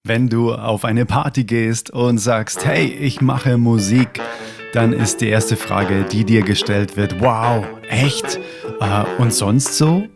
Wenn du auf eine Party gehst und sagst, hey, ich mache Musik, dann ist die erste Frage, die dir gestellt wird, wow, echt? Und sonst so?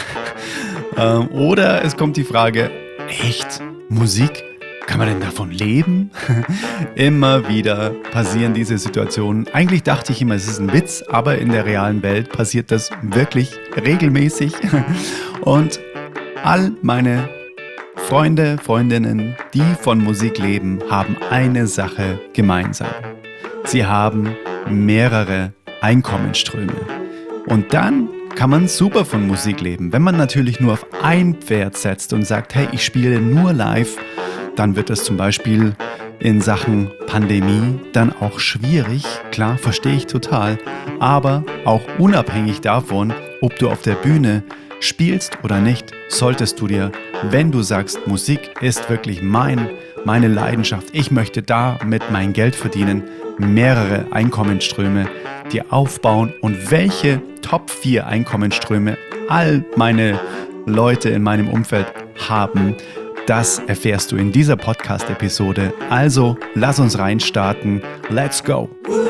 Oder es kommt die Frage, echt? Musik? Kann man denn davon leben? Immer wieder passieren diese Situationen. Eigentlich dachte ich immer, es ist ein Witz, aber in der realen Welt passiert das wirklich regelmäßig. Und all meine Freunde, Freundinnen, die von Musik leben, haben eine Sache gemeinsam. Sie haben mehrere Einkommensströme. Und dann kann man super von Musik leben. Wenn man natürlich nur auf ein Pferd setzt und sagt, hey, ich spiele nur live, dann wird das zum Beispiel in Sachen Pandemie dann auch schwierig. Klar, verstehe ich total. Aber auch unabhängig davon, ob du auf der Bühne spielst oder nicht, solltest du dir, wenn du sagst, Musik ist wirklich meine Leidenschaft, ich möchte damit mein Geld verdienen, mehrere Einkommensströme dir aufbauen. Und welche Top 4 Einkommensströme all meine Leute in meinem Umfeld haben, das erfährst du in dieser Podcast-Episode. Also lass uns reinstarten. Let's go!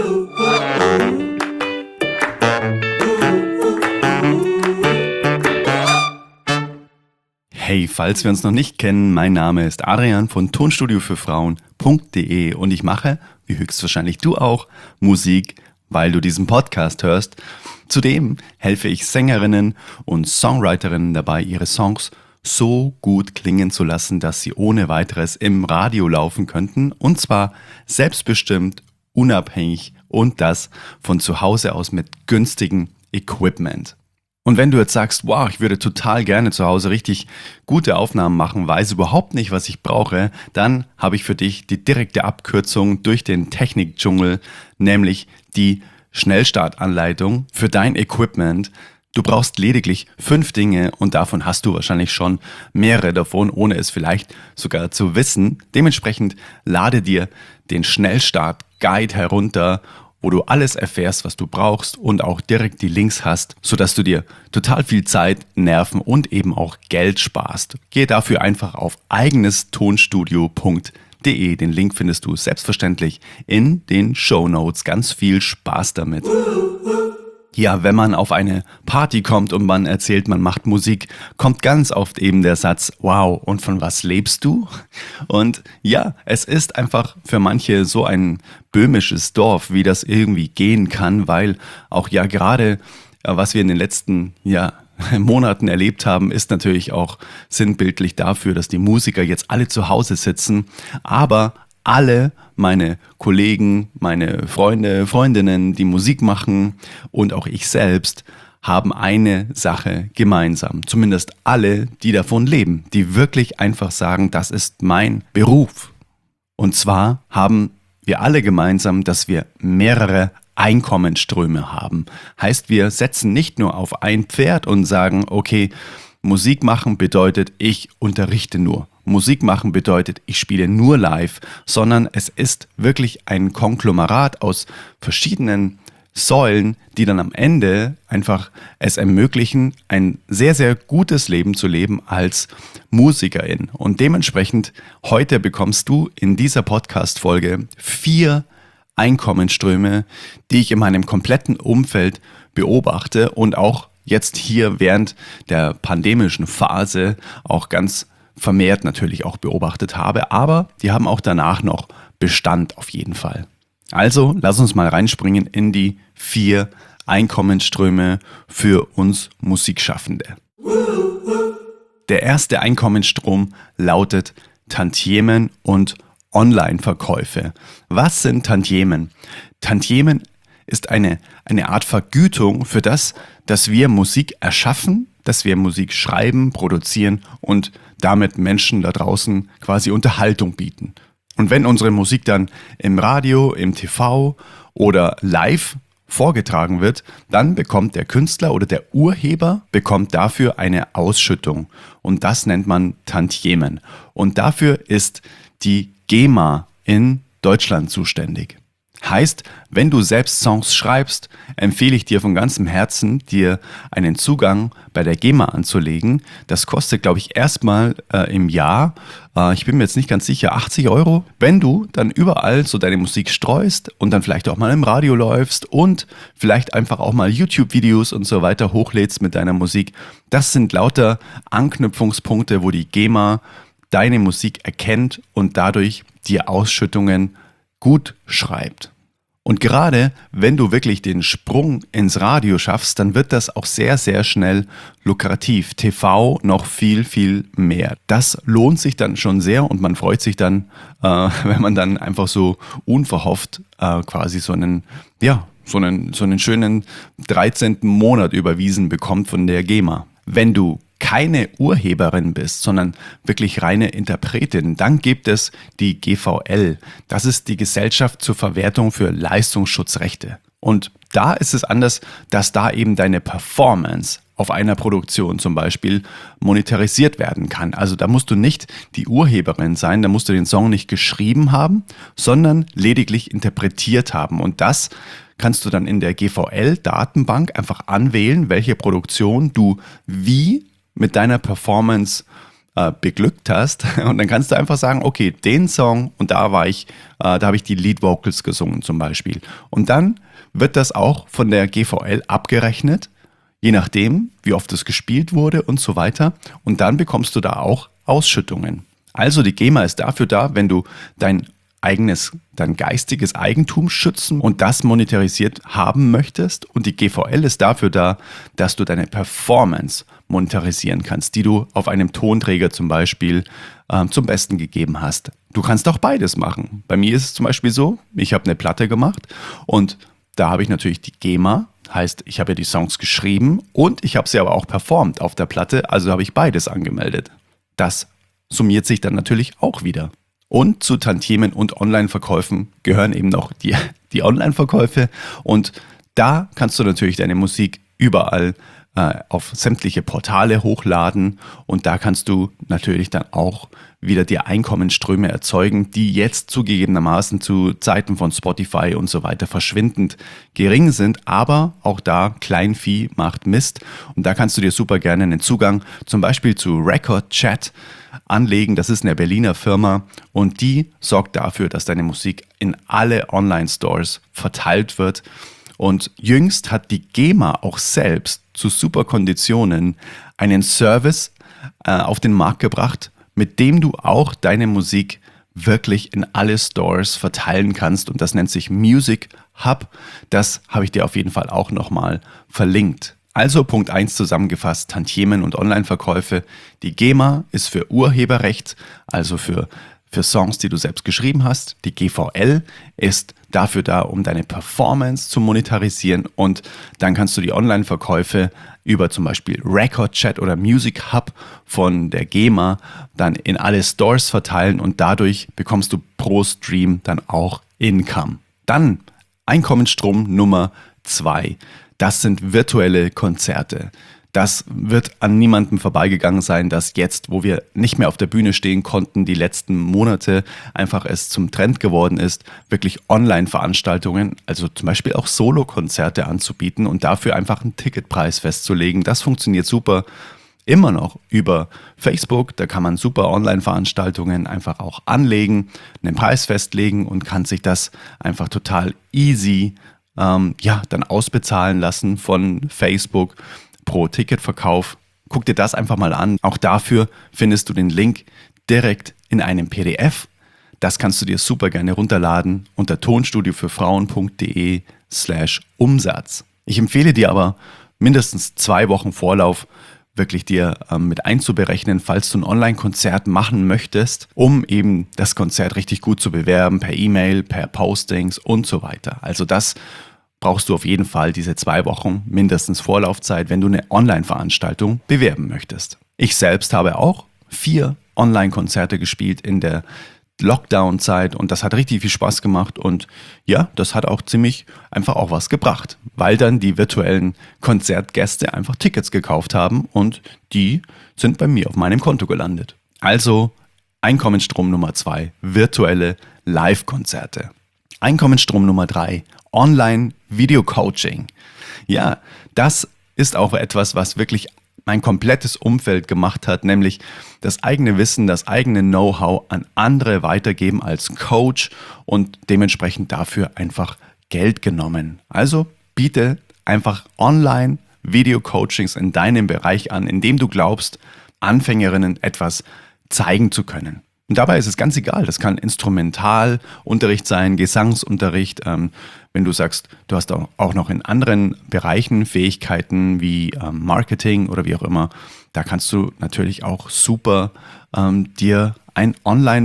Hey, falls wir uns noch nicht kennen, mein Name ist Adrian von tonstudiofürfrauen.de und ich mache, wie höchstwahrscheinlich du auch, Musik, weil du diesen Podcast hörst. Zudem helfe ich Sängerinnen und Songwriterinnen dabei, ihre Songs so gut klingen zu lassen, dass sie ohne weiteres im Radio laufen könnten, und zwar selbstbestimmt, unabhängig und das von zu Hause aus mit günstigem Equipment. Und wenn du jetzt sagst, wow, ich würde total gerne zu Hause richtig gute Aufnahmen machen, weiß überhaupt nicht, was ich brauche, dann habe ich für dich die direkte Abkürzung durch den Technikdschungel, nämlich die Schnellstartanleitung für dein Equipment. Du brauchst lediglich 5 Dinge und davon hast du wahrscheinlich schon mehrere davon, ohne es vielleicht sogar zu wissen. Dementsprechend lade dir den Schnellstart-Guide herunter, wo du alles erfährst, was du brauchst und auch direkt die Links hast, sodass du dir total viel Zeit, Nerven und eben auch Geld sparst. Geh dafür einfach auf eigenestonstudio.de. Den Link findest du selbstverständlich in den Shownotes. Ganz viel Spaß damit. Ja, wenn man auf eine Party kommt und man erzählt, man macht Musik, kommt ganz oft eben der Satz, wow, und von was lebst du? Und ja, es ist einfach für manche so ein böhmisches Dorf, wie das irgendwie gehen kann, weil auch ja gerade, was wir in den letzten Monaten erlebt haben, ist natürlich auch sinnbildlich dafür, dass die Musiker jetzt alle zu Hause sitzen, aber alle meine Kollegen, meine Freunde, Freundinnen, die Musik machen und auch ich selbst haben eine Sache gemeinsam. Zumindest alle, die davon leben, die wirklich einfach sagen, das ist mein Beruf. Und zwar haben wir alle gemeinsam, dass wir mehrere Einkommensströme haben. Heißt, wir setzen nicht nur auf ein Pferd und sagen, okay, Musik machen bedeutet, ich unterrichte nur. Musik machen bedeutet, ich spiele nur live, sondern es ist wirklich ein Konglomerat aus verschiedenen Säulen, die dann am Ende einfach es ermöglichen, ein sehr, sehr gutes Leben zu leben als Musikerin. Und dementsprechend heute bekommst du in dieser Podcast-Folge 4 Einkommensströme, die ich in meinem kompletten Umfeld beobachte und auch jetzt hier während der pandemischen Phase auch ganz vermehrt natürlich auch beobachtet habe, aber die haben auch danach noch Bestand auf jeden Fall. Also lass uns mal reinspringen in die 4 Einkommensströme für uns Musikschaffende. Der erste Einkommensstrom lautet Tantiemen und Online-Verkäufe. Was sind Tantiemen? Tantiemen ist eine Art Vergütung für das, dass wir Musik erschaffen, dass wir Musik schreiben, produzieren und damit Menschen da draußen quasi Unterhaltung bieten. Und wenn unsere Musik dann im Radio, im TV oder live vorgetragen wird, dann bekommt der Künstler oder der Urheber bekommt dafür eine Ausschüttung. Und das nennt man Tantiemen. Und dafür ist die GEMA in Deutschland zuständig. Heißt, wenn du selbst Songs schreibst, empfehle ich dir von ganzem Herzen, dir einen Zugang bei der GEMA anzulegen. Das kostet, glaube ich, erstmal im Jahr, ich bin mir jetzt nicht ganz sicher, 80 Euro. Wenn du dann überall so deine Musik streust und dann vielleicht auch mal im Radio läufst und vielleicht einfach auch mal YouTube-Videos und so weiter hochlädst mit deiner Musik, das sind lauter Anknüpfungspunkte, wo die GEMA deine Musik erkennt und dadurch dir Ausschüttungen gut schreibt. Und gerade wenn du wirklich den Sprung ins Radio schaffst, dann wird das auch sehr, sehr schnell lukrativ. TV noch viel, viel mehr. Das lohnt sich dann schon sehr und man freut sich dann, wenn man dann einfach so unverhofft quasi so einen schönen 13. Monat überwiesen bekommt von der GEMA. Wenn du keine Urheberin bist, sondern wirklich reine Interpretin, dann gibt es die GVL. Das ist die Gesellschaft zur Verwertung für Leistungsschutzrechte. Und da ist es anders, dass da eben deine Performance auf einer Produktion zum Beispiel monetarisiert werden kann. Also da musst du nicht die Urheberin sein, da musst du den Song nicht geschrieben haben, sondern lediglich interpretiert haben. Und das kannst du dann in der GVL-Datenbank einfach anwählen, welche Produktion du wie mit deiner Performance beglückt hast. Und dann kannst du einfach sagen, okay, den Song und da habe ich die Lead Vocals gesungen zum Beispiel. Und dann wird das auch von der GVL abgerechnet, je nachdem, wie oft es gespielt wurde und so weiter. Und dann bekommst du da auch Ausschüttungen. Also die GEMA ist dafür da, wenn du dein geistiges Eigentum schützen und das monetarisiert haben möchtest. Und die GVL ist dafür da, dass du deine Performance monetarisieren kannst, die du auf einem Tonträger zum Beispiel zum Besten gegeben hast. Du kannst auch beides machen. Bei mir ist es zum Beispiel so, ich habe eine Platte gemacht und da habe ich natürlich die GEMA, heißt, ich habe ja die Songs geschrieben und ich habe sie aber auch performt auf der Platte, also habe ich beides angemeldet. Das summiert sich dann natürlich auch wieder. Und zu Tantiemen und Online-Verkäufen gehören eben noch die Online-Verkäufe. Und da kannst du natürlich deine Musik überall auf sämtliche Portale hochladen. Und da kannst du natürlich dann auch wieder die Einkommensströme erzeugen, die jetzt zugegebenermaßen zu Zeiten von Spotify und so weiter verschwindend gering sind. Aber auch da, Kleinvieh macht Mist. Und da kannst du dir super gerne einen Zugang zum Beispiel zu Record Chat anlegen. Das ist eine Berliner Firma und die sorgt dafür, dass deine Musik in alle Online-Stores verteilt wird. Und jüngst hat die GEMA auch selbst zu super Konditionen einen Service auf den Markt gebracht, mit dem du auch deine Musik wirklich in alle Stores verteilen kannst. Und das nennt sich Music Hub. Das habe ich dir auf jeden Fall auch nochmal verlinkt. Also Punkt 1 zusammengefasst, Tantiemen und Online-Verkäufe. Die GEMA ist für Urheberrecht, also für Songs, die du selbst geschrieben hast. Die GVL ist dafür da, um deine Performance zu monetarisieren. Und dann kannst du die Online-Verkäufe über zum Beispiel Record Chat oder Music Hub von der GEMA dann in alle Stores verteilen und dadurch bekommst du pro Stream dann auch Income. Dann Einkommensstrom Nummer 2. Das sind virtuelle Konzerte. Das wird an niemandem vorbeigegangen sein, dass jetzt, wo wir nicht mehr auf der Bühne stehen konnten, die letzten Monate einfach es zum Trend geworden ist, wirklich Online-Veranstaltungen, also zum Beispiel auch Solo-Konzerte anzubieten und dafür einfach einen Ticketpreis festzulegen. Das funktioniert super. Immer noch über Facebook, da kann man super Online-Veranstaltungen einfach auch anlegen, einen Preis festlegen und kann sich das einfach total easy dann ausbezahlen lassen von Facebook pro Ticketverkauf. Guck dir das einfach mal an. Auch dafür findest du den Link direkt in einem PDF. Das kannst du dir super gerne runterladen unter tonstudiofürfrauen.de/Umsatz. Ich empfehle dir aber mindestens 2 Wochen Vorlauf wirklich dir mit einzuberechnen, falls du ein Online-Konzert machen möchtest, um eben das Konzert richtig gut zu bewerben, per E-Mail, per Postings und so weiter. Also das brauchst du auf jeden Fall, diese 2 Wochen mindestens Vorlaufzeit, wenn du eine Online-Veranstaltung bewerben möchtest. Ich selbst habe auch 4 Online-Konzerte gespielt in der Lockdown-Zeit und das hat richtig viel Spaß gemacht und ja, das hat auch ziemlich einfach auch was gebracht, weil dann die virtuellen Konzertgäste einfach Tickets gekauft haben und die sind bei mir auf meinem Konto gelandet. Also Einkommensstrom Nummer 2, virtuelle Live-Konzerte. Einkommensstrom Nummer 3, Online-Video-Coaching. Ja, das ist auch etwas, was wirklich mein komplettes Umfeld gemacht hat, nämlich das eigene Wissen, das eigene Know-how an andere weitergeben als Coach und dementsprechend dafür einfach Geld genommen. Also biete einfach Online-Video-Coachings in deinem Bereich an, in dem du glaubst, Anfängerinnen etwas zeigen zu können. Und dabei ist es ganz egal, das kann Instrumentalunterricht sein, Gesangsunterricht, wenn du sagst, du hast auch noch in anderen Bereichen Fähigkeiten wie Marketing oder wie auch immer, da kannst du natürlich auch super dir ein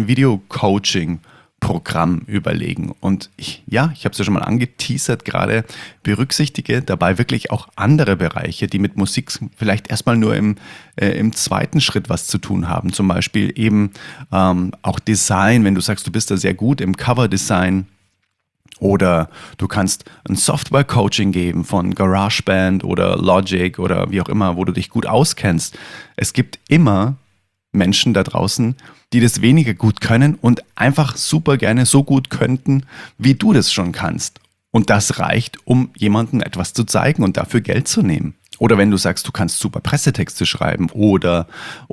Online-Video-Coaching-Programm überlegen. Und ich habe es ja schon mal angeteasert gerade, berücksichtige dabei wirklich auch andere Bereiche, die mit Musik vielleicht erstmal nur im zweiten Schritt was zu tun haben. Zum Beispiel eben auch Design, wenn du sagst, du bist da sehr gut im Cover-Design. Oder du kannst ein Software-Coaching geben von GarageBand oder Logic oder wie auch immer, wo du dich gut auskennst. Es gibt immer Menschen da draußen, die das weniger gut können und einfach super gerne so gut könnten, wie du das schon kannst. Und das reicht, um jemandem etwas zu zeigen und dafür Geld zu nehmen. Oder wenn du sagst, du kannst super Pressetexte schreiben oder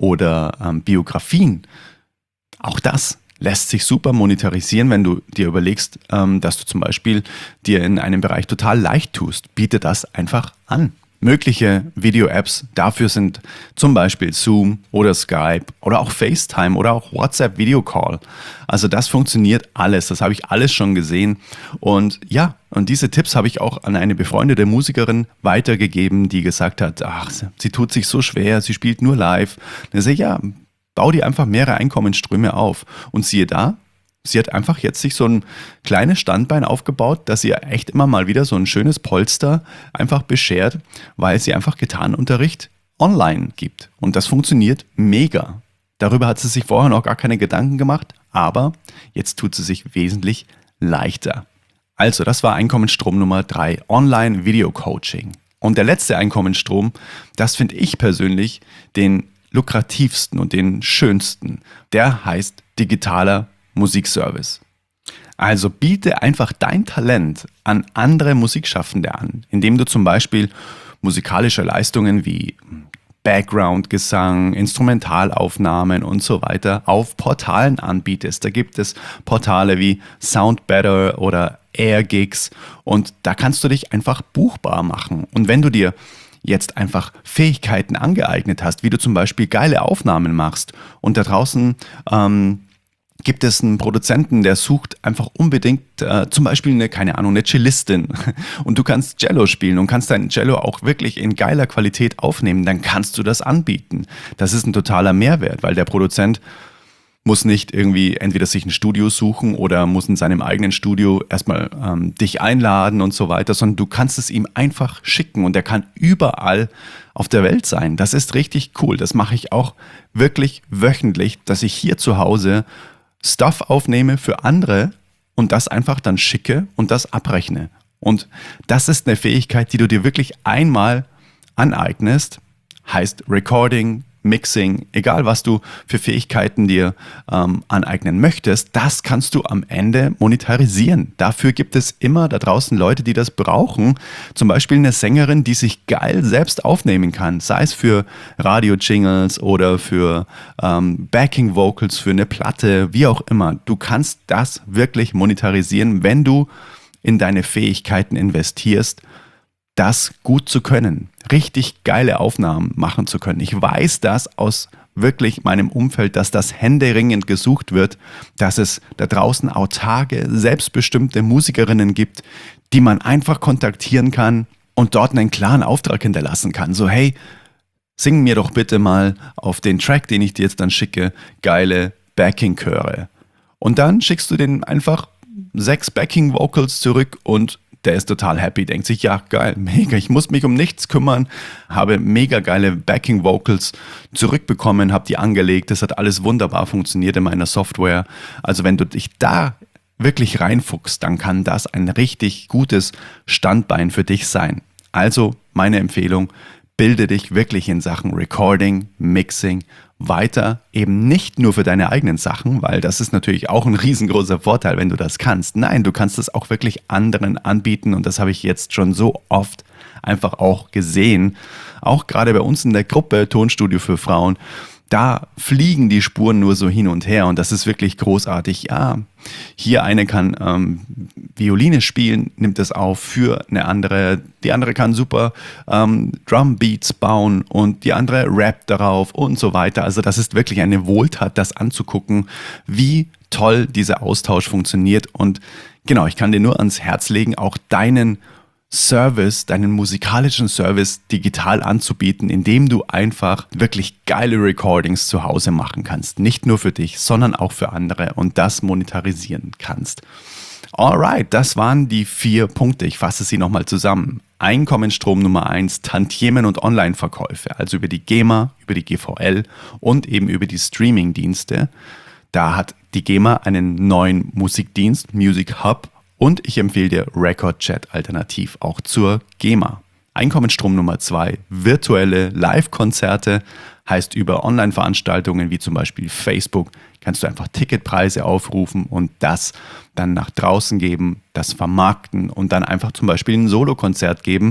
Biografien, auch das lässt sich super monetarisieren, wenn du dir überlegst, dass du zum Beispiel dir in einem Bereich total leicht tust. Biete das einfach an. Mögliche Video-Apps dafür sind zum Beispiel Zoom oder Skype oder auch FaceTime oder auch WhatsApp Video Call. Also das funktioniert alles, das habe ich alles schon gesehen. Und und diese Tipps habe ich auch an eine befreundete Musikerin weitergegeben, die gesagt hat, sie tut sich so schwer, sie spielt nur live. Dann sage ich, bau dir einfach mehrere Einkommensströme auf. Und siehe da, sie hat einfach jetzt sich so ein kleines Standbein aufgebaut, dass sie echt immer mal wieder so ein schönes Polster einfach beschert, weil sie einfach Gitarrenunterricht online gibt. Und das funktioniert mega. Darüber hat sie sich vorher noch gar keine Gedanken gemacht, aber jetzt tut sie sich wesentlich leichter. Also, das war Einkommensstrom Nummer 3, Online-Video-Coaching. Und der letzte Einkommensstrom, das finde ich persönlich den lukrativsten und den schönsten. Der heißt digitaler Musikservice. Also biete einfach dein Talent an andere Musikschaffende an, indem du zum Beispiel musikalische Leistungen wie Background-Gesang, Instrumentalaufnahmen und so weiter auf Portalen anbietest. Da gibt es Portale wie Soundbetter oder Airgigs und da kannst du dich einfach buchbar machen. Und wenn du dir jetzt einfach Fähigkeiten angeeignet hast, wie du zum Beispiel geile Aufnahmen machst und da draußen gibt es einen Produzenten, der sucht einfach unbedingt zum Beispiel eine Cellistin und du kannst Cello spielen und kannst dein Cello auch wirklich in geiler Qualität aufnehmen, dann kannst du das anbieten. Das ist ein totaler Mehrwert, weil der Produzent muss nicht irgendwie entweder sich ein Studio suchen oder muss in seinem eigenen Studio erstmal dich einladen und so weiter, sondern du kannst es ihm einfach schicken und er kann überall auf der Welt sein. Das ist richtig cool. Das mache ich auch wirklich wöchentlich, dass ich hier zu Hause Stuff aufnehme für andere und das einfach dann schicke und das abrechne. Und das ist eine Fähigkeit, die du dir wirklich einmal aneignest, heißt Recording, Mixing, egal was du für Fähigkeiten dir aneignen möchtest, das kannst du am Ende monetarisieren. Dafür gibt es immer da draußen Leute, die das brauchen. Zum Beispiel eine Sängerin, die sich geil selbst aufnehmen kann, sei es für Radio-Jingles oder für Backing-Vocals für eine Platte, wie auch immer. Du kannst das wirklich monetarisieren, wenn du in deine Fähigkeiten investierst, das gut zu können, richtig geile Aufnahmen machen zu können. Ich weiß das aus wirklich meinem Umfeld, dass das händeringend gesucht wird, dass es da draußen autarke, selbstbestimmte Musikerinnen gibt, die man einfach kontaktieren kann und dort einen klaren Auftrag hinterlassen kann. So, hey, sing mir doch bitte mal auf den Track, den ich dir jetzt dann schicke, geile Backing-Chöre. Und dann schickst du denen einfach 6 Backing-Vocals zurück und der ist total happy, denkt sich, ja geil, mega, ich muss mich um nichts kümmern, habe mega geile Backing-Vocals zurückbekommen, habe die angelegt, das hat alles wunderbar funktioniert in meiner Software. Also wenn du dich da wirklich reinfuchst, dann kann das ein richtig gutes Standbein für dich sein. Also meine Empfehlung, bilde dich wirklich in Sachen Recording, Mixing weiter, eben nicht nur für deine eigenen Sachen, weil das ist natürlich auch ein riesengroßer Vorteil, wenn du das kannst. Nein, du kannst es auch wirklich anderen anbieten und das habe ich jetzt schon so oft einfach auch gesehen. Auch gerade bei uns in der Gruppe Tonstudio für Frauen, da fliegen die Spuren nur so hin und her und das ist wirklich großartig. Ja, hier eine kann Violine spielen, nimmt es auf für eine andere. Die andere kann super Drumbeats bauen und die andere rappt darauf und so weiter. Also das ist wirklich eine Wohltat, das anzugucken, wie toll dieser Austausch funktioniert. Und genau, ich kann dir nur ans Herz legen, auch deinen Service, deinen musikalischen Service digital anzubieten, indem du einfach wirklich geile Recordings zu Hause machen kannst. Nicht nur für dich, sondern auch für andere und das monetarisieren kannst. Alright, das waren die 4 Punkte. Ich fasse sie nochmal zusammen. Einkommensstrom Nummer 1, Tantiemen und Online-Verkäufe, also über die GEMA, über die GVL und eben über die Streaming-Dienste. Da hat die GEMA einen neuen Musikdienst, Music Hub, und ich empfehle dir Record Chat alternativ auch zur GEMA. Einkommensstrom Nummer 2, virtuelle Live-Konzerte, heißt über Online-Veranstaltungen wie zum Beispiel Facebook kannst du einfach Ticketpreise aufrufen und das dann nach draußen geben, das vermarkten und dann einfach zum Beispiel ein Solo-Konzert geben,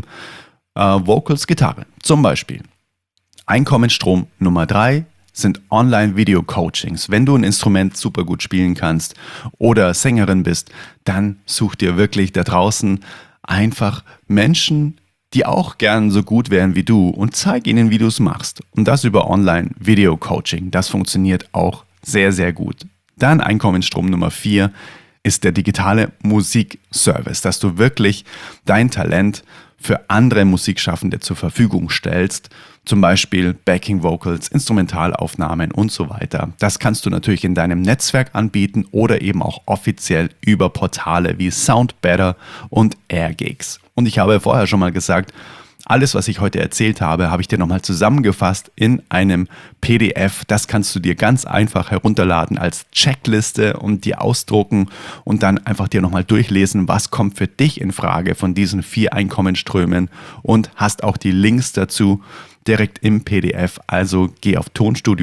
Vocals, Gitarre zum Beispiel. Einkommensstrom Nummer 3 sind Online-Video-Coachings. Wenn du ein Instrument super gut spielen kannst oder Sängerin bist, dann such dir wirklich da draußen einfach Menschen, die auch gern so gut wären wie du und zeig ihnen, wie du es machst. Und das über Online-Video-Coaching. Das funktioniert auch sehr, sehr gut. Dann Einkommensstrom Nummer 4 ist der digitale Musikservice, dass du wirklich dein Talent für andere Musikschaffende zur Verfügung stellst. Zum Beispiel Backing Vocals, Instrumentalaufnahmen und so weiter. Das kannst du natürlich in deinem Netzwerk anbieten oder eben auch offiziell über Portale wie SoundBetter und Airgigs. Und ich habe vorher schon mal gesagt, alles, was ich heute erzählt habe, habe ich dir nochmal zusammengefasst in einem PDF. Das kannst du dir ganz einfach herunterladen als Checkliste und dir ausdrucken und dann einfach dir nochmal durchlesen, was kommt für dich in Frage von diesen 4 Einkommensströmen und hast auch die Links dazu direkt im PDF. Also geh auf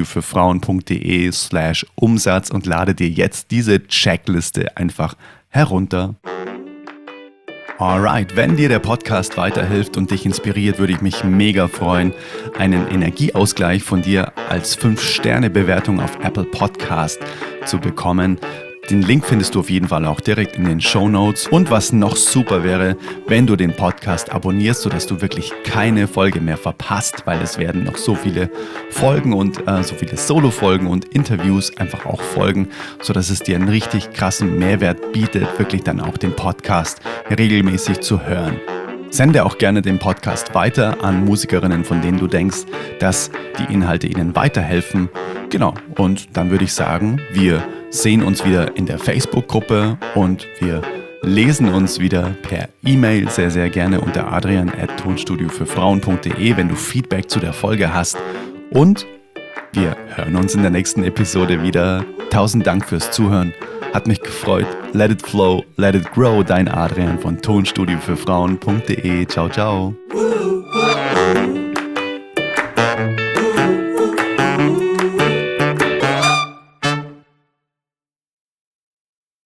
tonstudiofürfrauen.de/Umsatz und lade dir jetzt diese Checkliste einfach herunter. Alright, wenn dir der Podcast weiterhilft und dich inspiriert, würde ich mich mega freuen, einen Energieausgleich von dir als 5-Sterne-Bewertung auf Apple Podcast zu bekommen. Den Link findest du auf jeden Fall auch direkt in den Shownotes. Und was noch super wäre, wenn du den Podcast abonnierst, sodass du wirklich keine Folge mehr verpasst, weil es werden noch so viele Folgen und so viele Solo-Folgen und Interviews einfach auch folgen, sodass es dir einen richtig krassen Mehrwert bietet, wirklich dann auch den Podcast regelmäßig zu hören. Sende auch gerne den Podcast weiter an Musikerinnen, von denen du denkst, dass die Inhalte ihnen weiterhelfen. Genau, und dann würde ich sagen, wir sehen uns wieder in der Facebook-Gruppe und wir lesen uns wieder per E-Mail sehr, sehr gerne unter adrian@tonstudiofürfrauen.de, wenn du Feedback zu der Folge hast. Und wir hören uns in der nächsten Episode wieder. 1000 Dank fürs Zuhören. Hat mich gefreut. Let it flow, let it grow. Dein Adrian von tonstudiofürfrauen.de. Ciao, ciao.